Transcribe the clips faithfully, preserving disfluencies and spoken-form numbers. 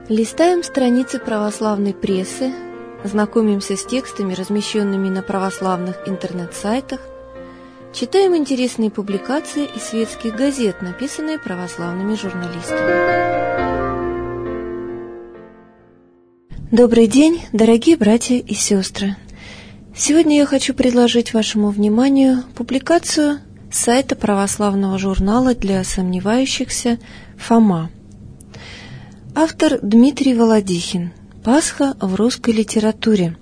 Листаем страницы православной прессы, знакомимся с текстами, размещенными на православных интернет-сайтах, читаем интересные публикации из светских газет, написанные православными журналистами. Добрый день, дорогие братья и сестры! Сегодня я хочу предложить вашему вниманию публикацию с сайта православного журнала для сомневающихся «Фома». Автор Дмитрий Володихин. «Пасха в русской литературе».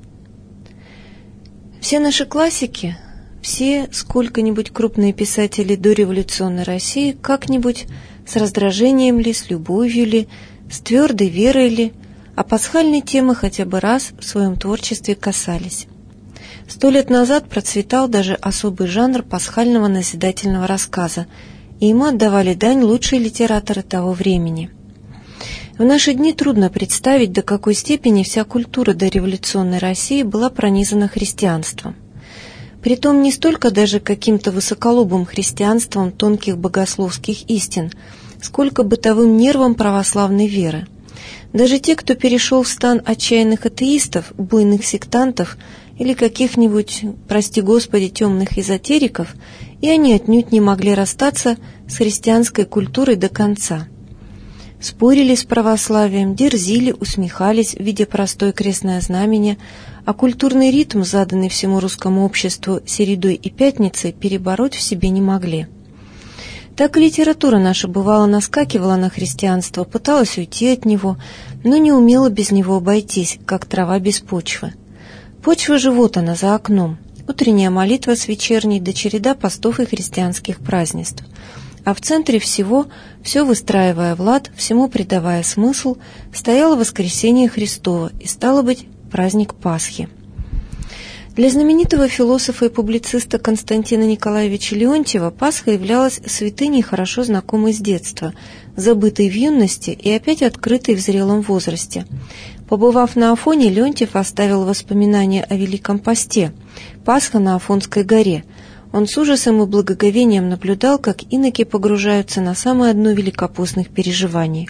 Все наши классики, все сколько-нибудь крупные писатели дореволюционной России как-нибудь с раздражением ли, с любовью ли, с твердой верой ли, а пасхальной темы хотя бы раз в своем творчестве касались. Сто лет назад процветал даже особый жанр пасхального назидательного рассказа, и ему отдавали дань лучшие литераторы того времени. В наши дни трудно представить, до какой степени вся культура дореволюционной России была пронизана христианством. Притом не столько даже каким-то высоколобым христианством тонких богословских истин, сколько бытовым нервом православной веры. Даже те, кто перешел в стан отчаянных атеистов, буйных сектантов или каких-нибудь, прости Господи, темных эзотериков, и они отнюдь не могли расстаться с христианской культурой до конца. Спорили с православием, дерзили, усмехались, видя простое крестное знамение, а культурный ритм, заданный всему русскому обществу середой и пятницей, перебороть в себе не могли. Так и литература наша бывало наскакивала на христианство, пыталась уйти от него, но не умела без него обойтись, как трава без почвы. Почва же вот она, за окном, утренняя молитва с вечерней до череда постов и христианских празднеств. А в центре всего, все выстраивая в лад, всему придавая смысл, стояло воскресение Христово и, стало быть, праздник Пасхи. Для знаменитого философа и публициста Константина Николаевича Леонтьева Пасха являлась святыней, хорошо знакомой с детства, забытой в юности и опять открытой в зрелом возрасте. Побывав на Афоне, Леонтьев оставил воспоминания о Великом Посте, Пасха на Афонской горе. Он с ужасом и благоговением наблюдал, как иноки погружаются на самое дно великопостных переживаний.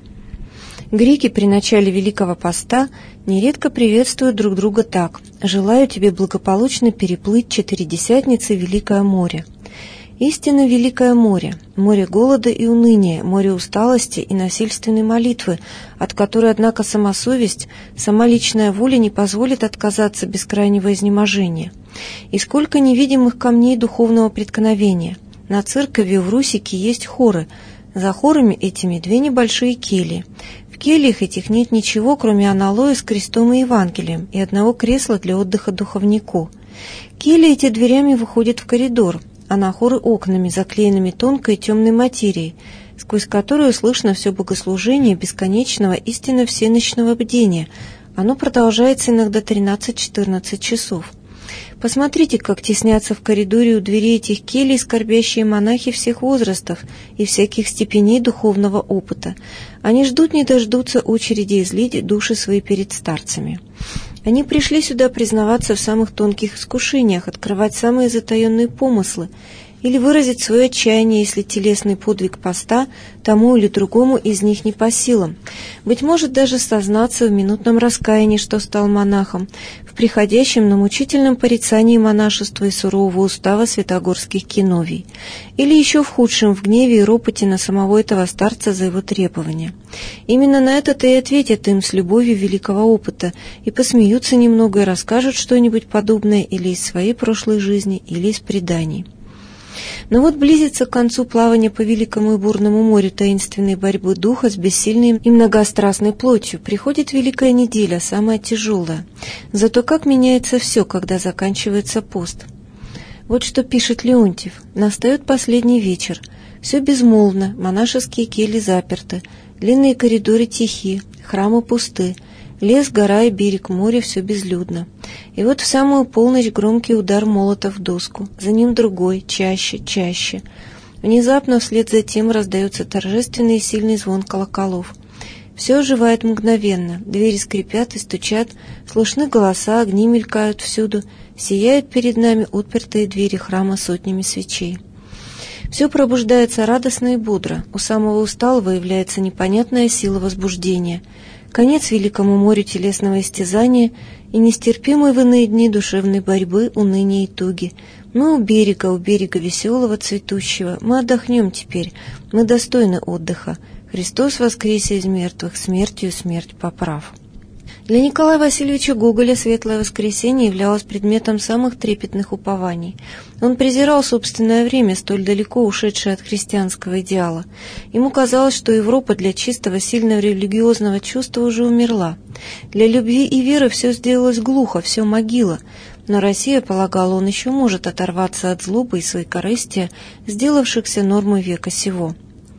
Греки при начале Великого Поста нередко приветствуют друг друга так: «Желаю тебе благополучно переплыть четыредесятницы Великое море». Истинно Великое море, море голода и уныния, море усталости и насильственной молитвы, от которой, однако, сама совесть, сама личная воля не позволит отказаться без крайнего изнеможения. И сколько невидимых камней духовного преткновения. На церкови в Русике есть хоры, за хорами этими две небольшие кельи. В кельях этих нет ничего, кроме аналоя с крестом и Евангелием, и одного кресла для отдыха духовнику. Кельи эти дверями выходят в коридор, а на хоры окнами, заклеенными тонкой темной материей, сквозь которую слышно все богослужение бесконечного истинно всеночного бдения. Оно продолжается иногда тринадцать-четырнадцать часов. Посмотрите, как теснятся в коридоре у дверей этих келий скорбящие монахи всех возрастов и всяких степеней духовного опыта. Они ждут не дождутся очереди излить души свои перед старцами. Они пришли сюда признаваться в самых тонких искушениях, открывать самые затаенные помыслы или выразить свое отчаяние, если телесный подвиг поста тому или другому из них не по силам. Быть может, даже сознаться в минутном раскаянии, что стал монахом, в приходящем, но мучительном порицании монашества и сурового устава святогорских киновий, или еще в худшем, в гневе и ропоте на самого этого старца за его требования. Именно на это-то и ответят им с любовью великого опыта, и посмеются немного и расскажут что-нибудь подобное или из своей прошлой жизни, или из преданий. Но вот близится к концу плавания по великому и бурному морю таинственной борьбы духа с бессильной и многострастной плотью. Приходит великая неделя, самая тяжелая. Зато как меняется все, когда заканчивается пост. Вот что пишет Леонтьев. Настает последний вечер. Все безмолвно, монашеские кельи заперты, длинные коридоры тихи, храмы пусты. Лес, гора и берег моря — все безлюдно. И вот в самую полночь громкий удар молота в доску, за ним другой, чаще, чаще. Внезапно вслед за тем раздается торжественный и сильный звон колоколов. Все оживает мгновенно, двери скрипят и стучат, слышны голоса, огни мелькают всюду, сияют перед нами отпертые двери храма сотнями свечей. Все пробуждается радостно и бодро, у самого усталого является непонятная сила возбуждения. конец великому морю телесного истязания и нестерпимые в иные дни душевной борьбы, уныния и туги. Мы у берега, у берега веселого, цветущего. Мы отдохнем теперь, мы достойны отдыха. Христос воскресе из мертвых, смертью смерть поправ. Для Николая Васильевича Гоголя Светлое воскресенье являлось предметом самых трепетных упований. Он презирал собственное время, столь далеко ушедшее от христианского идеала. Ему казалось, что Европа для чистого, сильного религиозного чувства уже умерла. Для любви и веры все сделалось глухо, все могила. Но Россия, полагал он, еще может оторваться от злобы и своекорыстия, сделавшихся нормой века сего.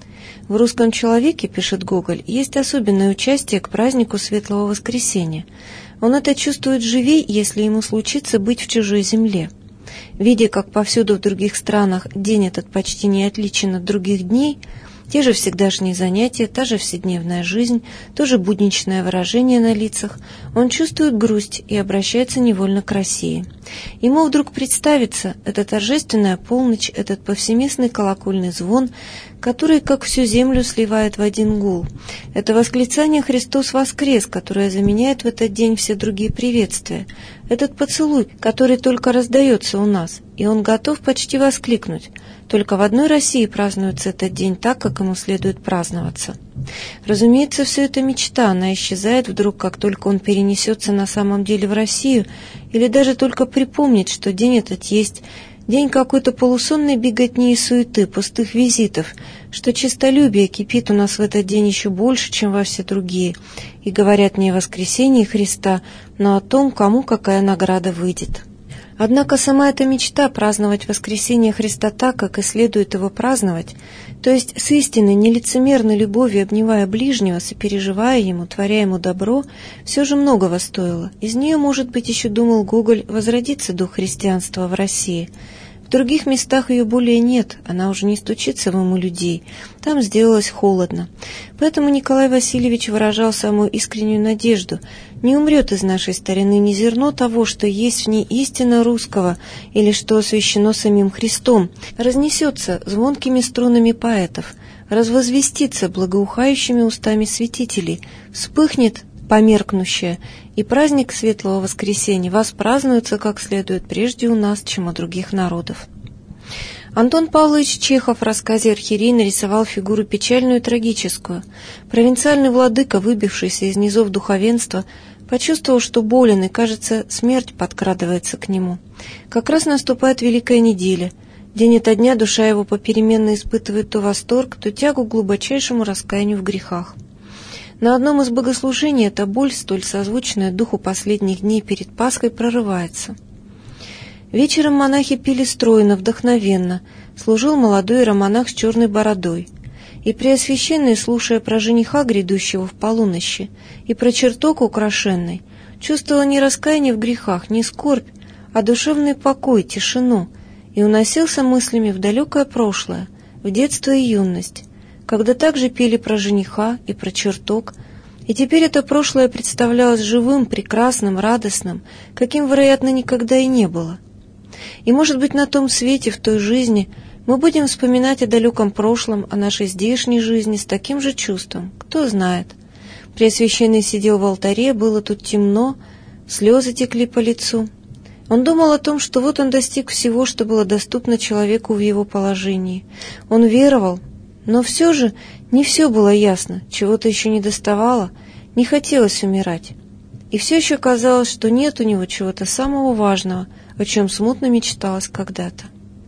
В русском человеке, пишет Гоголь, есть особенное участие к празднику Светлого воскресенья. Он это чувствует живей, если ему случится быть в чужой земле. Видя, как повсюду в других странах день этот почти не отличен от других дней, те же всегдашние занятия, та же вседневная жизнь, то же будничное выражение на лицах, он чувствует грусть и обращается невольно к России. Ему вдруг представится эта торжественная полночь, этот повсеместный колокольный звон, который, как всю землю, сливает в один гул. Это восклицание «Христос воскрес», которое заменяет в этот день все другие приветствия. Этот поцелуй, который только раздается у нас, и он готов почти воскликнуть. Только в одной России празднуется этот день так, как ему следует праздноваться. Разумеется, все это мечта, она исчезает вдруг, как только он перенесется на самом деле в Россию, или даже только припомнить, что день этот есть день какой-то полусонной беготни и суеты, пустых визитов, что честолюбие кипит у нас в этот день еще больше, чем во все другие, и говорят не о воскресении Христа, но о том, кому какая награда выйдет. Однако сама эта мечта праздновать воскресение Христа так, как и следует его праздновать, то есть с истинной нелицемерной любовью обнимая ближнего, сопереживая ему, творя ему добро, все же многого стоило. Из нее, может быть, еще думал Гоголь, возродится дух христианства в России. В других местах ее более нет, она уже не стучится в умы людей, там сделалось холодно. Поэтому Николай Васильевич выражал самую искреннюю надежду: не умрет из нашей старины ни зерно того, что есть в ней истина русского, или что освящено самим Христом, разнесется звонкими струнами поэтов, развозвестится благоухающими устами святителей, вспыхнет померкнущее, и праздник Светлого воскресенья воспразднуется как следует прежде у нас, чем у других народов. Антон Павлович Чехов в рассказе «Архиерей» нарисовал фигуру печальную и трагическую. Провинциальный владыка, выбившийся из низов духовенства, почувствовал, что болен, и, кажется, смерть подкрадывается к нему. Как раз наступает Великая неделя. День ото дня душа его попеременно испытывает то восторг, то тягу к глубочайшему раскаянию в грехах. На одном из богослужений эта боль, столь созвучная духу последних дней перед Пасхой, прорывается. Вечером монахи пели стройно, вдохновенно, служил молодой иеромонах с черной бородой. И Преосвященный, слушая про жениха, грядущего в полуночи, и про чертог украшенный, чувствовала не раскаяние в грехах, не скорбь, а душевный покой, тишину, и уносился мыслями в далекое прошлое, в детство и юность, когда также пели про жениха и про чертог, и теперь это прошлое представлялось живым, прекрасным, радостным, каким, вероятно, никогда и не было. И, может быть, на том свете, в той жизни, мы будем вспоминать о далеком прошлом, о нашей здешней жизни с таким же чувством, кто знает. Преосвященный сидел в алтаре, было тут темно, слезы текли по лицу. Он думал о том, что вот он достиг всего, что было доступно человеку в его положении. Он веровал, но все же не все было ясно, чего-то еще не доставало, не хотелось умирать. И все еще казалось, что нет у него чего-то самого важного, о чем смутно мечталось когда-то.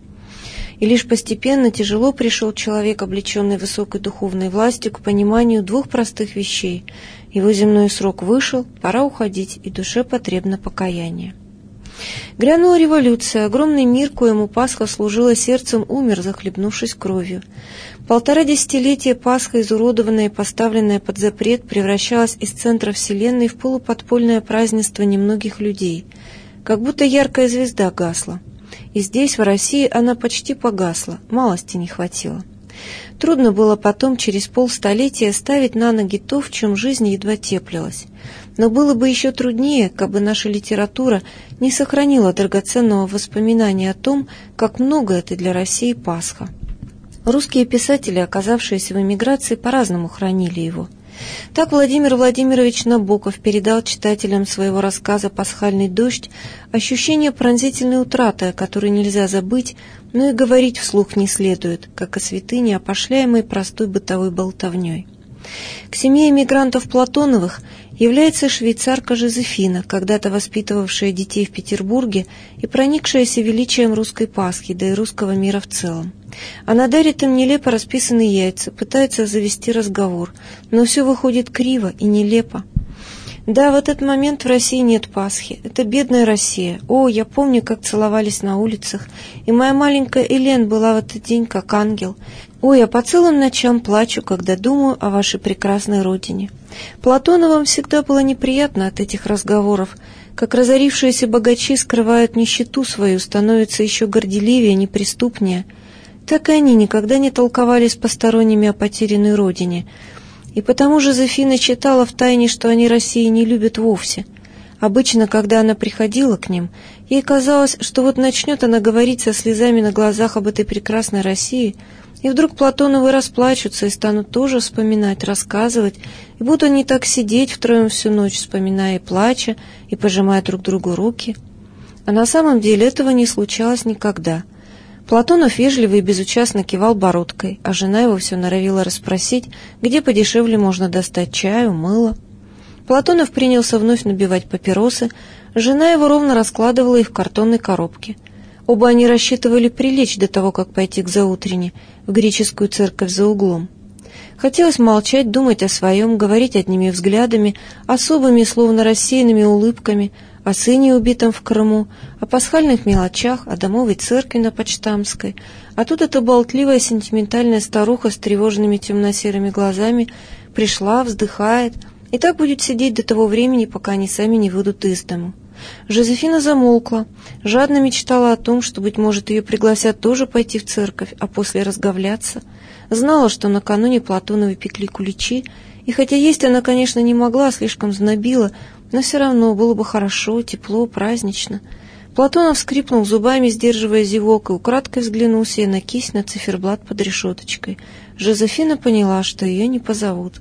И лишь постепенно тяжело пришел человек, облеченный высокой духовной властью, к пониманию двух простых вещей. Его земной срок вышел, пора уходить, и душе потребно покаяние. Грянула революция, огромный мир, коему Пасха служила сердцем, умер, захлебнувшись кровью. Полтора десятилетия Пасха, изуродованная и поставленная под запрет, превращалась из центра вселенной в полуподпольное празднество немногих людей, как будто яркая звезда гасла. И здесь, в России, она почти погасла, малости не хватило. Трудно было потом, через полстолетия, ставить на ноги то, в чем жизнь едва теплилась. Но было бы еще труднее, как бы наша литература не сохранила драгоценного воспоминания о том, как много это для России Пасха. Русские писатели, оказавшиеся в эмиграции, по-разному хранили его. Так Владимир Владимирович Набоков передал читателям своего рассказа «Пасхальный дождь» ощущение пронзительной утраты, о которой нельзя забыть, но и говорить вслух не следует, как о святыне, опошляемой простой бытовой болтовней. К семье эмигрантов Платоновых является швейцарка Жозефина, когда-то воспитывавшая детей в Петербурге и проникшаяся величием русской Пасхи, да и русского мира в целом. Она дарит им нелепо расписанные яйца, пытается завести разговор, но все выходит криво и нелепо. Да, в этот момент в России нет Пасхи. Это бедная Россия. О, я помню, как целовались на улицах, и моя маленькая Элен была в этот день как ангел. Ой, я по целым ночам плачу, когда думаю о вашей прекрасной родине. Платоновым всегда было неприятно от этих разговоров, как разорившиеся богачи скрывают нищету свою, становятся еще горделивее, неприступнее. Так и они никогда не толковали с посторонними о потерянной родине. И потому Жозефина читала втайне, что они России не любят вовсе. Обычно, когда она приходила к ним, ей казалось, что вот начнет она говорить со слезами на глазах об этой прекрасной России, и вдруг Платоновы расплачутся и станут тоже вспоминать, рассказывать, и будут они так сидеть втроем всю ночь, вспоминая и плача, и пожимая друг другу руки. А на самом деле этого не случалось никогда. Платонов вежливо и безучастно кивал бородкой, а жена его все норовила расспросить, где подешевле можно достать чаю, мыло. Платонов принялся вновь набивать папиросы, жена его ровно раскладывала их в картонной коробке. Оба они рассчитывали прилечь до того, как пойти к заутренне, в греческую церковь за углом. Хотелось молчать, думать о своем, говорить одними взглядами, особыми, словно рассеянными улыбками, о сыне, убитом в Крыму, о пасхальных мелочах, о домовой церкви на Почтамской. А тут эта болтливая сентиментальная старуха с тревожными темно-серыми глазами пришла, вздыхает, и так будет сидеть до того времени, пока они сами не выйдут из дому. Жозефина замолкла, жадно мечтала о том, что, быть может, ее пригласят тоже пойти в церковь, а после разговляться. Знала, что накануне Платоновы пекли куличи, и хотя есть она, конечно, не могла, слишком знобила, но все равно было бы хорошо, тепло, празднично. Платонов скрипнул зубами, сдерживая зевок, и украдкой взглянул себе на кисть на циферблат под решеточкой. Жозефина поняла, что ее не позовут.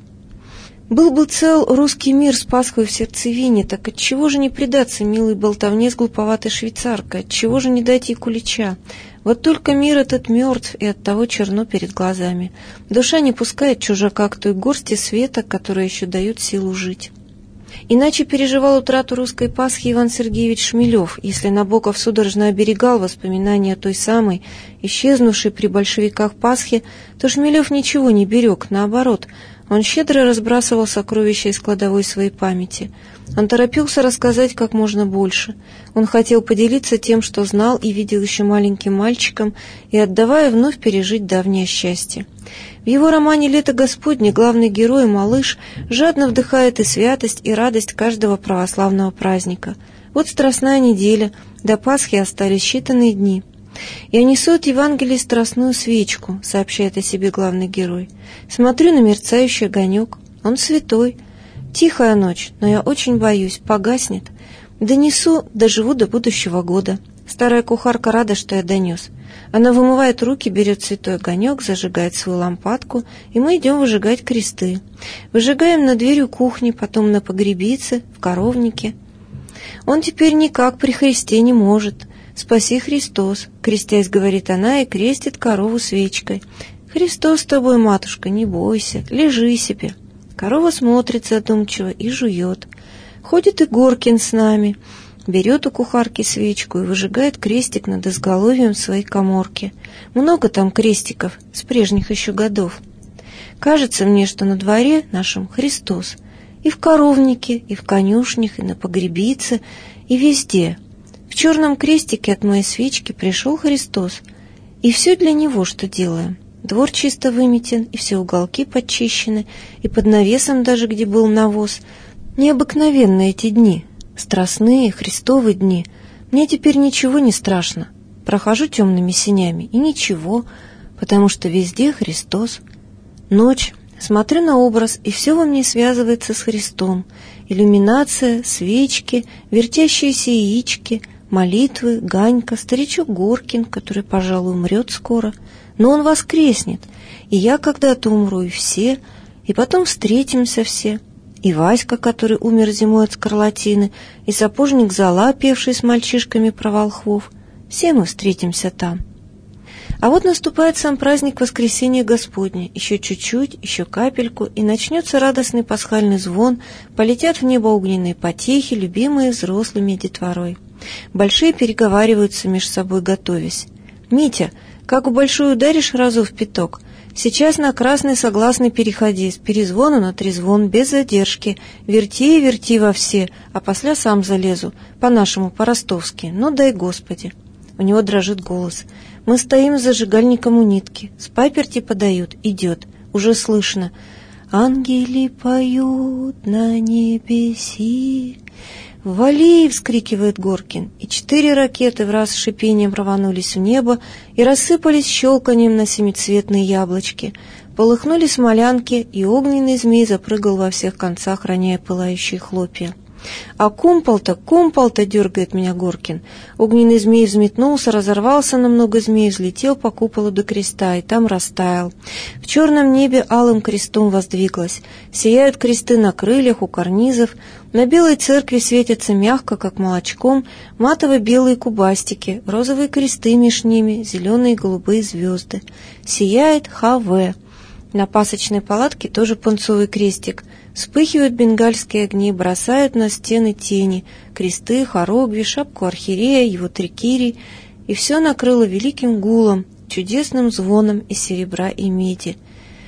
Был бы цел русский мир с Пасхой в сердцевине, так отчего же не предаться милой болтовне с глуповатой швейцаркой, отчего же не дать ей кулича? Вот только мир этот мертв, и оттого черно перед глазами. Душа не пускает чужака к той горсти света, которая еще дает силу жить. Иначе переживал утрату русской Пасхи Иван Сергеевич Шмелев, если Набоков судорожно оберегал воспоминания о той самой, исчезнувшей при большевиках Пасхе, то Шмелев ничего не берег, наоборот, он щедро разбрасывал сокровища из кладовой своей памяти. Он торопился рассказать как можно больше. Он хотел поделиться тем, что знал и видел еще маленьким мальчиком, и, отдавая, вновь пережить давнее счастье. В его романе «Лето Господне» главный герой, малыш, жадно вдыхает и святость, и радость каждого православного праздника. Вот Страстная неделя, до Пасхи остались считанные дни. «Я несу от Евангелия страстную свечку», — сообщает о себе главный герой. «Смотрю на мерцающий огонек. Он святой. Тихая ночь, но я очень боюсь, погаснет. Донесу, доживу до будущего года. Старая кухарка рада, что я донес. Она вымывает руки, берет святой огонек, зажигает свою лампадку, и мы идем выжигать кресты. Выжигаем над дверью кухни, потом на погребице, в коровнике. Он теперь никак при Христе не может. Спаси, Христос, крестясь, говорит она, и крестит корову свечкой. Христос с тобой, матушка, не бойся, лежи себе. Корова смотрит задумчиво и жует. Ходит и Горкин с нами. Берет у кухарки свечку и выжигает крестик над изголовьем своей каморки. Много там крестиков, с прежних еще годов. Кажется мне, что на дворе нашем Христос. И в коровнике, и в конюшнях, и на погребице, и везде. В черном крестике от моей свечки пришел Христос. И все для Него, что делаем. Двор чисто выметен, и все уголки подчищены, и под навесом даже, где был навоз. Необыкновенные эти дни. Страстные, Христовы дни. Мне теперь ничего не страшно. Прохожу темными сенями, и ничего, потому что везде Христос. Ночь, смотрю на образ, и все во мне связывается с Христом. Иллюминация, свечки, вертящиеся яички, молитвы, Ганька, старичок Горкин, который, пожалуй, умрет скоро. Но он воскреснет, и я когда-то умру, и все, И потом встретимся все. И Васька, который умер зимой от скарлатины, и сапожник Зола, певший с мальчишками про волхвов. Все мы встретимся там. А вот наступает сам праздник Воскресения Господня. Еще чуть-чуть, еще капельку, и начнется радостный пасхальный звон, полетят в небо огненные потехи, любимые взрослыми детворой. Большие переговариваются между собой, готовясь. «Митя, как у большой ударишь разу в пяток? Сейчас на красный согласный переходи, с перезвона на трезвон, без задержки. Верти и верти во все, а после сам залезу, по-нашему, по-ростовски. Ну дай Господи». У него дрожит голос. Мы стоим с зажигальником у нитки. С паперти подают. Идет. Уже слышно. «Ангели поют на небеси». «Вали!» — вскрикивает Горкин. И четыре ракеты в раз с шипением рванулись в небо и рассыпались щелканьем на семицветные яблочки. Полыхнули смолянки, и огненный змей запрыгал во всех концах, роняя пылающие хлопья. «А кумпол-то, кумпол-то!» — дергает меня Горкин. Огненный змей взметнулся, разорвался на много змей, взлетел по куполу до креста и там растаял. В черном небе алым крестом воздвиглось. Сияют кресты на крыльях, у карнизов. На белой церкви светятся мягко, как молочком, матово-белые кубастики, розовые кресты меж ними, зеленые и голубые звезды. Сияет ха-вэ. На пасочной палатке тоже пунцовый крестик. Вспыхивают бенгальские огни, бросают на стены тени, кресты, хоругви, шапку архиерея, его трикирий, и все накрыло великим гулом, чудесным звоном из серебра и меди.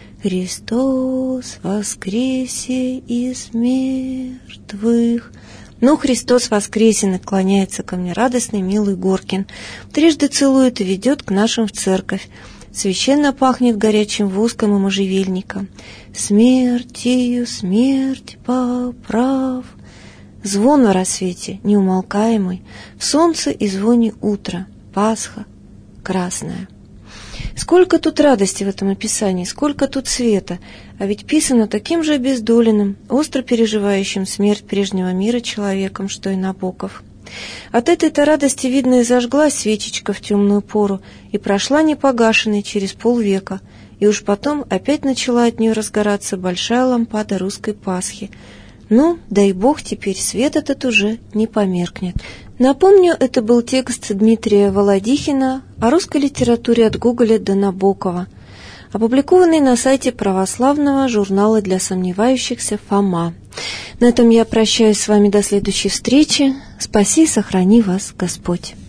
«Христос воскресе из мертвых». «Ну, Христос воскресен!» — наклоняется ко мне радостный, милый Горкин. Трижды целует и ведет к нашим в церковь. Священно пахнет горячим воском и можжевельником. «Смертью смерть поправ». Звон на рассвете, неумолкаемый, в солнце и звоне утра, Пасха красная. Сколько тут радости в этом описании, сколько тут света, а ведь писано таким же обездоленным, остро переживающим смерть прежнего мира человеком, что и Набоков. От этой-то радости, видно, и зажглась свечечка в темную пору и прошла непогашенной через полвека, и уж потом опять начала от нее разгораться большая лампада русской Пасхи. Ну, дай бог, теперь свет этот уже не померкнет. Напомню, это был текст Дмитрия Володихина о русской литературе от Гоголя до Набокова, опубликованный на сайте православного журнала для сомневающихся «Фома». На этом я прощаюсь с вами до следующей встречи. Спаси и сохрани вас Господь.